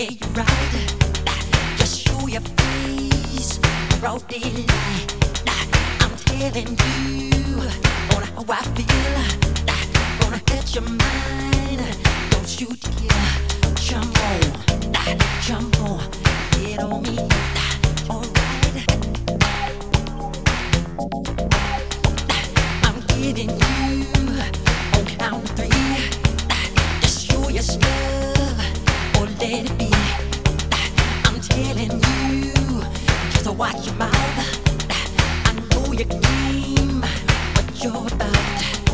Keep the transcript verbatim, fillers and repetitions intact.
you right. Just show your face, broad daylight. I'm telling you on how I feel. Gonna hit your mind. Don't you dare jump on, jump on, get on me. Alright, I'm getting you on count of three. Just show your stuff or let it be. I'm telling you, just watch your mouth. I know your game, what you're about.